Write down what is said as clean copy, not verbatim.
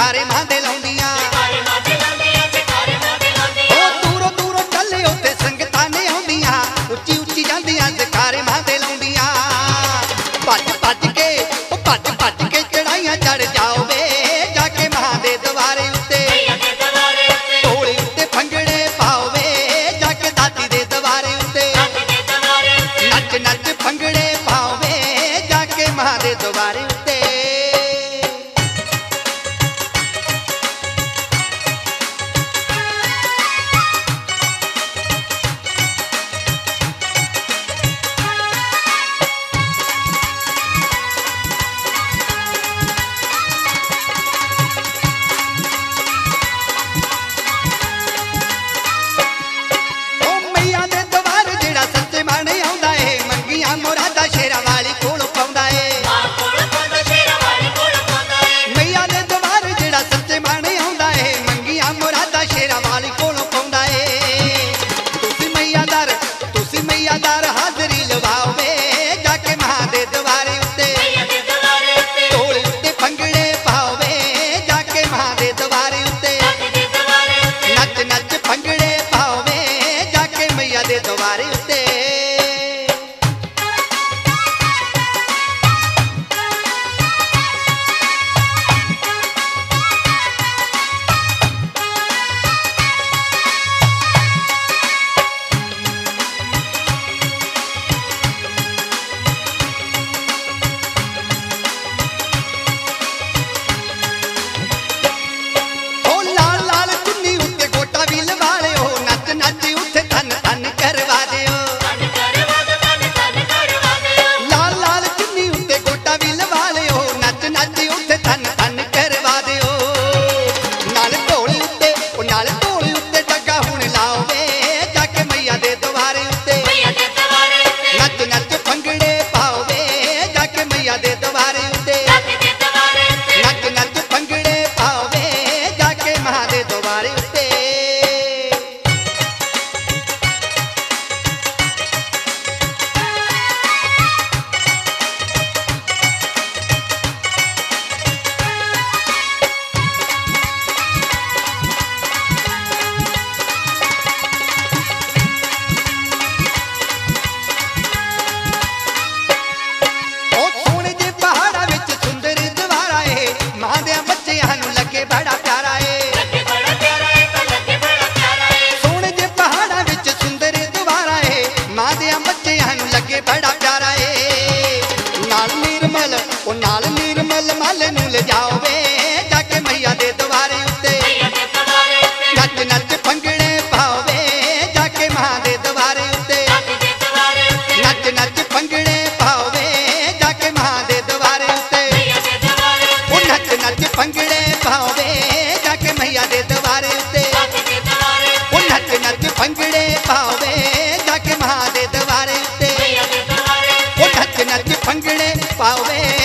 जकारे मां दे लाउंदियां ओ दूरों दूरों चले उत्ते संगतां ने आउंदियां उच्ची उच्ची जांदियां जकारे मां दे लाउंदियां भज भज के चढ़ाइयां चढ़ जाओ वे जाके मां दे दवारे उत्ते ढोली उत्ते भंगड़े पाओ वे जाके दाती दे दवारे उत्ते नच नच भंगड़े पाओ वे जाके मां दे दवारे उत्ते हाजरी लवाओ वे जाके मां दे दवारे उत्ते ढोली उत्ते भंगड़े पाओ वे जाके मां दे दवारे उत्ते नच नच भंगड़े पाओ वे जाके मैया दे दवारे उत्ते बड़ा प्यारा है नाल निर्मल मल नू ले जाओ वे जाके मैया दे दवारे उत्ते नच नच भंगड़े पाओ वे जाके मां दे दवारे उत्ते नच नच भंगड़े पाओ वे जाके मां दे दवारे उत्ते ओ नच नच भंगड़े पाओ वे जाके मैया दे दवारे उत्ते ओ नच नच भंगड़े पाओ वे जाके मां दे दवारे उत्ते नच नच भंगड़े पाओ वे